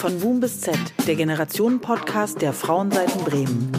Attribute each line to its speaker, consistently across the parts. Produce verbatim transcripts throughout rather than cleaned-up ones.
Speaker 1: Von Boom bis Z, der Generationen-Podcast der Frauenseiten Bremen.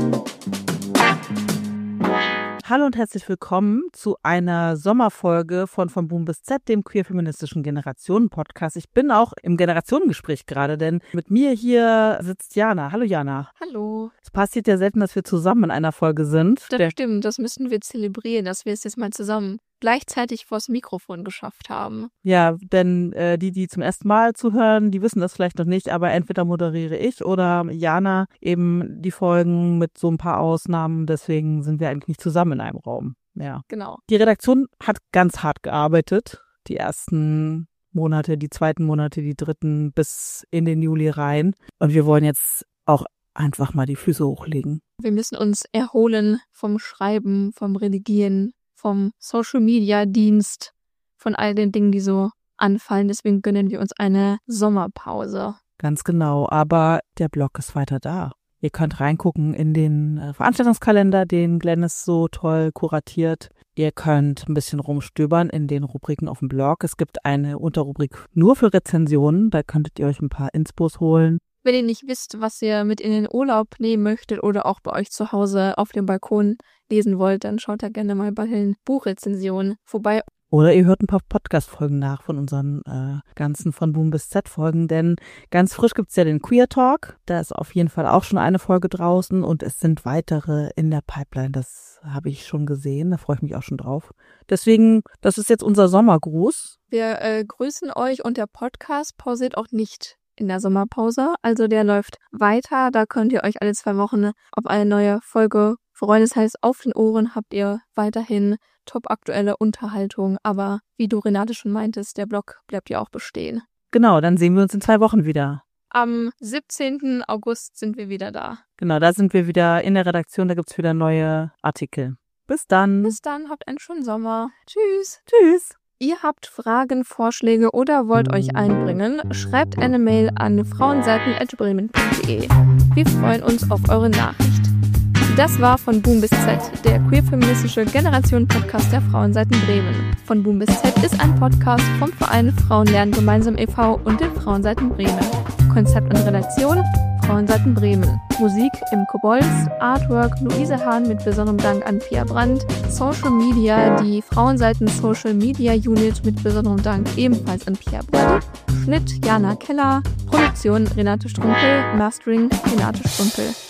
Speaker 1: Hallo und herzlich willkommen zu einer Sommerfolge von Von Boom bis Z, dem queer-feministischen Generationen-Podcast. Ich bin auch im Generationengespräch gerade, denn mit mir hier sitzt Jana. Hallo Jana.
Speaker 2: Hallo.
Speaker 1: Es passiert ja selten, dass wir zusammen in einer Folge sind.
Speaker 2: Das
Speaker 1: Der
Speaker 2: stimmt, das müssen wir zelebrieren, dass wir es jetzt mal zusammen gleichzeitig vors Mikrofon geschafft haben.
Speaker 1: Ja, denn äh, die, die zum ersten Mal zuhören, die wissen das vielleicht noch nicht, aber entweder moderiere ich oder Jana eben die Folgen mit so ein paar Ausnahmen. Deswegen sind wir eigentlich nicht zusammen in einem Raum. Ja.
Speaker 2: Genau.
Speaker 1: Die Redaktion hat ganz hart gearbeitet, die ersten Monate, die zweiten Monate, die dritten bis in den Juli rein. Und wir wollen jetzt auch einfach mal die Füße hochlegen.
Speaker 2: Wir müssen uns erholen vom Schreiben, vom Redigieren, vom Social-Media-Dienst, von all den Dingen, die so anfallen. Deswegen gönnen wir uns eine Sommerpause.
Speaker 1: Ganz genau, aber der Blog ist weiter da. Ihr könnt reingucken in den äh, Veranstaltungskalender, den Glennis so toll kuratiert. Ihr könnt ein bisschen rumstöbern in den Rubriken auf dem Blog. Es gibt eine Unterrubrik nur für Rezensionen, da könntet ihr euch ein paar Inspos holen.
Speaker 2: Wenn ihr nicht wisst, was ihr mit in den Urlaub nehmen möchtet oder auch bei euch zu Hause auf dem Balkon lesen wollt, dann schaut da gerne mal bei den Buchrezensionen vorbei.
Speaker 1: Oder ihr hört ein paar Podcast-Folgen nach von unseren äh, ganzen von Boom bis Z-Folgen, denn ganz frisch gibt's ja den Queer Talk. Da ist auf jeden Fall auch schon eine Folge draußen und es sind weitere in der Pipeline. Das habe ich schon gesehen, da freue ich mich auch schon drauf. Deswegen, das ist jetzt unser Sommergruß.
Speaker 2: Wir äh, grüßen euch und der Podcast pausiert auch nicht in der Sommerpause. Also der läuft weiter. Da könnt ihr euch alle zwei Wochen auf eine neue Folge freuen. Das heißt, auf den Ohren habt ihr weiterhin top aktuelle Unterhaltung. Aber wie du, Renate, schon meintest, der Blog bleibt ja auch bestehen.
Speaker 1: Genau, dann sehen wir uns in zwei Wochen wieder.
Speaker 2: Am siebzehnten August sind wir wieder da.
Speaker 1: Genau, da sind wir wieder in der Redaktion. Da gibt's wieder neue Artikel. Bis dann.
Speaker 2: Bis dann, habt einen schönen Sommer. Tschüss.
Speaker 1: Tschüss.
Speaker 2: Ihr habt Fragen, Vorschläge oder wollt euch einbringen, schreibt eine Mail an frauenseiten at bremen punkt de. Wir freuen uns auf eure Nachricht. Das war von Boom bis Z, der queer-feministische Generationen-Podcast der Frauenseiten Bremen. Von Boom bis Z ist ein Podcast vom Verein Frauen lernen gemeinsam e V und den Frauenseiten Bremen. Konzept und Redaktion Frauenseiten Bremen. Musik im Kobolds, Artwork Luise Hahn mit besonderem Dank an Pia Brandt, Social Media die Frauenseiten Social Media Unit mit besonderem Dank ebenfalls an Pia Brandt, Schnitt Jana Keller, Produktion Renate Strumpel, Mastering Renate Strumpel.